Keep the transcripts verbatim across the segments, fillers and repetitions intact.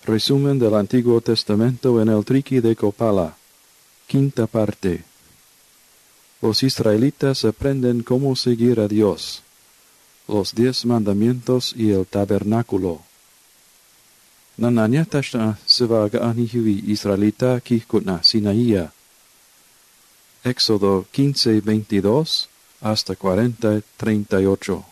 Resumen del Antiguo Testamento en el Triqui de Copala. Quinta parte. Los israelitas aprenden cómo seguir a Dios, los diez mandamientos y el tabernáculo. Nananyatashna sevaga anihivi israelita kihkutna Sinaía. Éxodo quince veintidós hasta cuarenta treinta y ocho.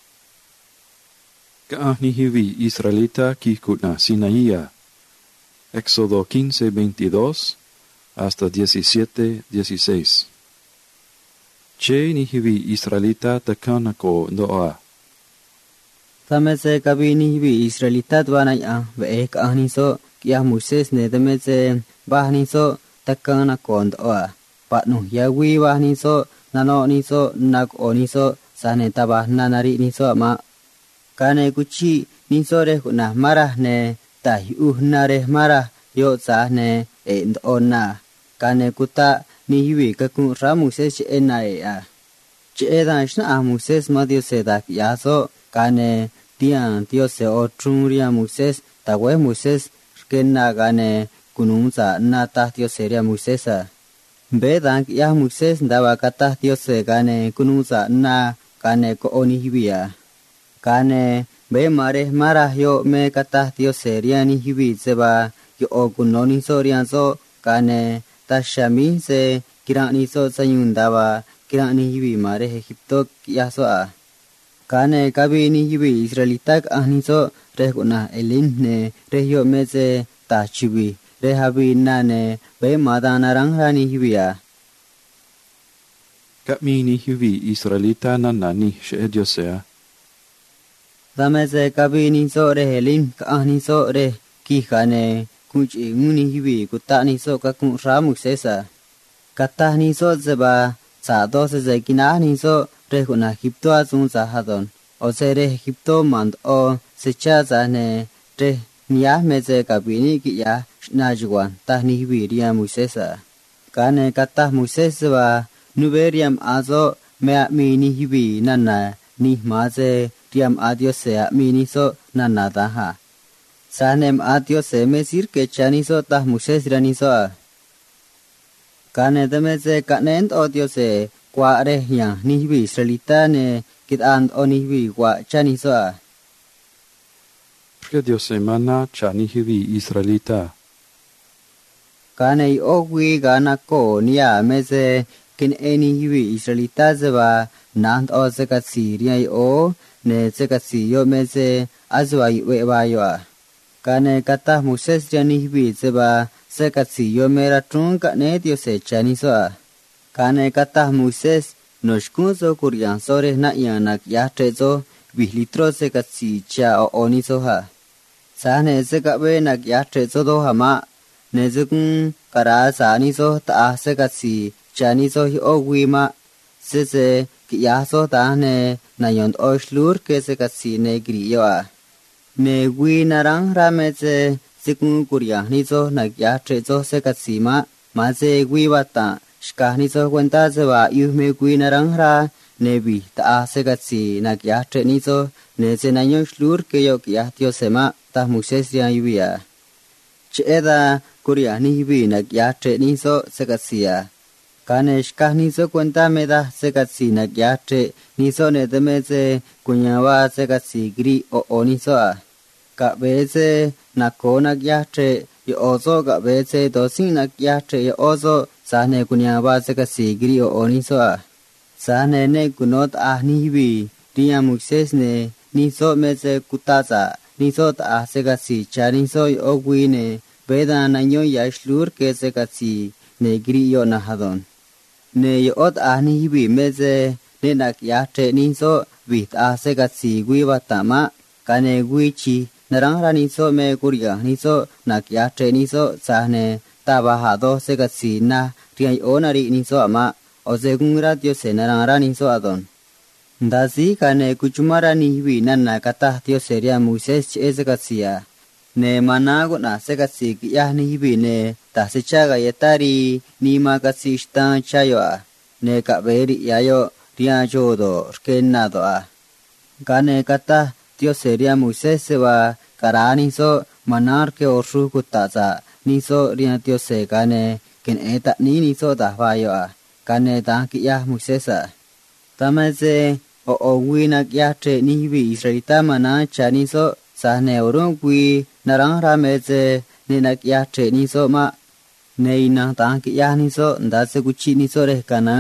Ka'anihivi israelita kihkutna Sinaía. Éxodo quince veintidós hasta diecisiete dieciséis. Che nihivi israelita takanako doa. Tameze kabi nihivi israelita dwanaya ve ka'aniso kia Moses ne tameze bahniso takanako doa. Patnu yawi bahniso nano niso nakoniso sane tabah nanari niso ama. Kane kuchi niso reh kuna marah ne tahi uhna reh marah yo sah ne e ndona. Kane kuta nihiwi kakun ra Moses che ena e a. Che edan shna a Moses ma Dios se da yaso kane tian Dios se o trunria Moses tawe Moses kena kane kununza na ta Dios seria Moses a. Bedan ya Moses dawa kata Dios se kane kununza na kane ko onihiwi a. Kane be mare marah yo me kata Dios seria nihiwi seba yo o kunoni so rianso kane tashami se kirani so sayundawa kirani hibi mare Egipto yaso a. Kane kabi ni hibi Israelitak ahniso rehuna elin ne rehyo meze tachibi rehabi nane be madana rangrani hibi a. Kami ni hibi Israelita nanani she Diosea. Dameze kabi ni so rehelin ahniso reh kihane kuchi nguni hibi kutani so kakun ramu sesa. Kata ni so zeba sa dose ze kina ni so rehuna Egipto azun zahadon. O se re Egipto mand o secha zane re niya meze kabini ki ya shnajuan tahni hibi riya musesa. Kane kata musesa nuberiam azo mea mini hibi nana ni maze riam adio se mini so nana daha. Sanem adio se mesir ke chani so tah Moses rani so a. Kane demeze kanent odio se kwa re ya nihibi Israelita ne kit and onihibi kwa chani so a. Porque Dios semana chanihibi Israelita. Kane i ogwi gana ko niya meze kin enihibi Israelita zeba nant o zeka siria i o ne zeka siyo meze azwa i weba yo a. Kane kata Moses jani hibi zeba sekatsi yo mera trunka ne Dios se chani so a. Kane kata Moses noshkun so kuryan sore na yanak ya trezo bihlitro sekatsi cha o oni so ha. Sane sekabe nak ya trezo do hama nezukun kara sani so ta sekatsi chani so hi ogwima sese ki ya so ta ne na yond oshlur ke sekatsi ne griyo a. Ne gui narang rameze sikun kuria nizo nagya trezo sekasima maze gui bata shka nizo kwenta zeba yume gui narang ra nebi ta sekasi nagya tre nizo ne zenayo shlur ke yo kya tio sema ta Moses ya yuya. Cheda kuria nibi nagya tre nizo sekasia. Kane shka nizo kwenta meda sekasi nagya tre nizo ne demeze kunyawa sekasi gri o onizo a. Ka beze nako nagyatre yo ozo ka beze dosin nagyatre yo ozo sahne kunya ba se ka sigri o oniso a. Sahne ne kunot ahnibi riya Moses ne niso meze kutaza niso ta se ka si chaniso yo ogwi ne beda nanyo yashlur ke se ka si ne gri yo nahadon. Ne yo ot ahnibi meze ne nagyatre niso vit a se ka si gwi batama kane gwi chi narang rani so me kuria ni so nakya tre ni so sahne tabahado sekasi na riai onari ni so ama oze kungra tio se narang rani so adon. Ndasi kane kuchumara ni hiwi nana kata tio seria Moses che sekasiya. Ne mana guna sekasi kiyah ni hiwi ne tasichaga yetari ni makasi shtan chayo a. Ne kaberi yayo ria jodo rkenado a. Kane kata Dios seria Moses se va karani so manar ke orsu kutaza niso rian Dios e kane ken eta ni niso da vayo a kane ta kiya Moisesa tamase o o wina kya tre ni bi Israelita mana chani so sa ne orun kwi narang rameze ne na kya tre ni so ma nei na ta kiya ni so nda se kuchi ni so re kana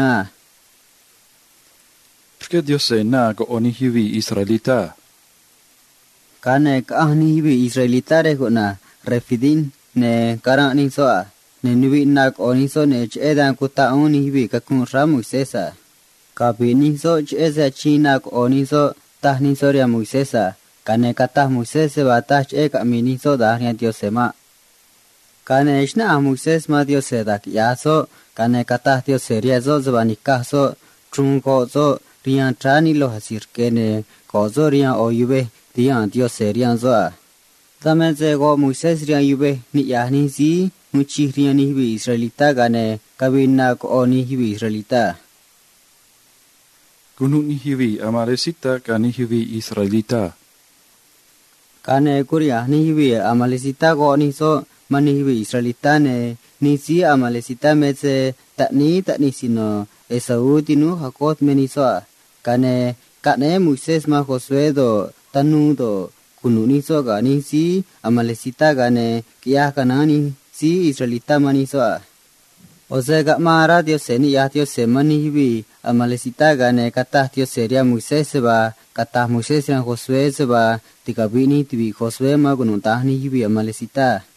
Perché Dio se na go oni hivi Israelita kane ka ni hivi Israelita re ko na refidin ne karang ni so a ne niwi nak oni so ne chedan ku ta oni hivi ka kun ra Moisesa ka bi ni so cheza china ko oni so ta ni so ria Moisesa kane kata Moisesa ba ta che ka mi ni so da ria Dios se ma kane ishna Moises ma Dios se da ya so kane kata Dios se ria zo zbani ka so trung ko so rian trani lo hasir kene ko zo rian o yube dian Dios se rian zo a tamen se go Moises rian yube ni ya ni si nu chi rian ni bi Israelita kane kabina ko oni hibi Israelita Gunung ni hivi Amalesita ka ni hivi Israelita kane kuria ni hibi Amalesita ko ni so mani hibi Israelita ne ni si Amalesita me se ta ni ta ni sino Esau tinu hakot me ni so kane kane Moises ma Josue do tanu do kunu ni so ga ni si Amalesita kane kiya kana ni si Israelita mani so o se ga mara Dios se ni ya Dios se mani hibi Amalesita kane kata Dios se ria Moises ba kata Moises ria Josue se ba tikabini tibi Josue ma kunu ta ni hibi Amalesita